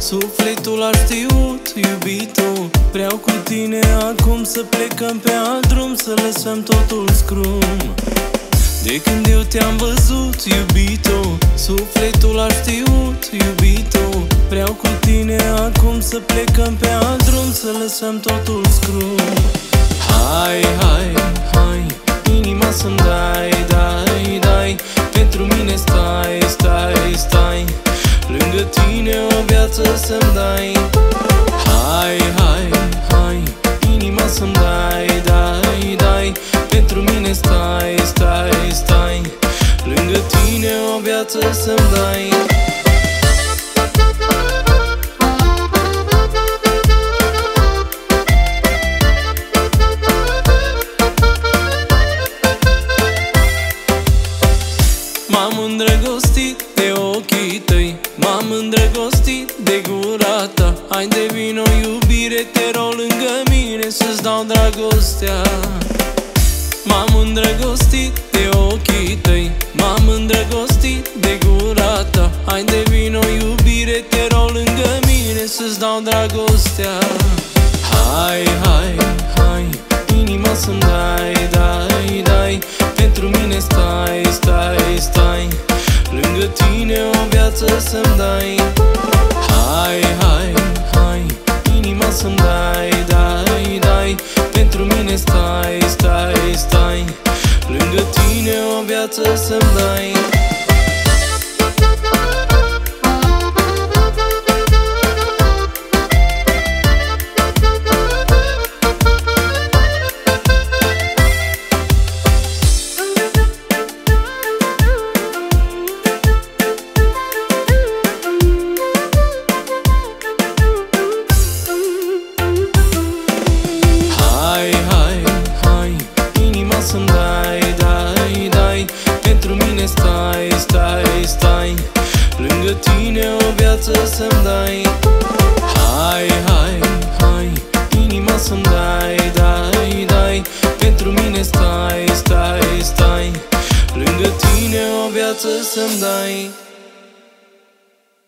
Sufletul a știut, iubito, vreau cu tine acum să plecăm pe alt drum, să lăsăm totul scrum. De când eu te-am văzut, iubito, sufletul a știut, iubito, vreau cu tine acum să plecăm pe alt drum, să lăsăm totul scrum. Hai, hai, hai, inima să-mi dai, dai, dai, pentru mine stai, stai, stai, lângă tine o viață să-mi dai. Hai, hai, hai, inima să-mi dai, dai, dai, pentru mine stai, stai, stai, lângă tine o viață să-mi dai. M-am îndrăgostit de ochii tăi, m-am îndrăgostit de gura ta. Hai de vino, iubire, te rog lângă mine să-ți dau dragostea. M-am îndrăgostit de ochii tăi, m-am îndrăgostit de gura ta. Hai de vino, iubire, te rog lângă mine să-ți dau dragostea. Hai, hai, hai, inima să-mi dai, dai, dai, pentru mine stai, stai, stai, lângă tine o viață să-mi dai. Hai, hai, hai, inima să-mi dai, dai, dai, pentru mine stai, stai, stai, lângă tine o viață să-mi dai. Să-mi dai, dai, dai, pentru mine stai, stai, stai, lângă tine o viață să-mi dai. Hai, hai, hai, inima să-mi dai, dai, dai, pentru mine stai, stai, stai, lângă tine o viață să-mi dai.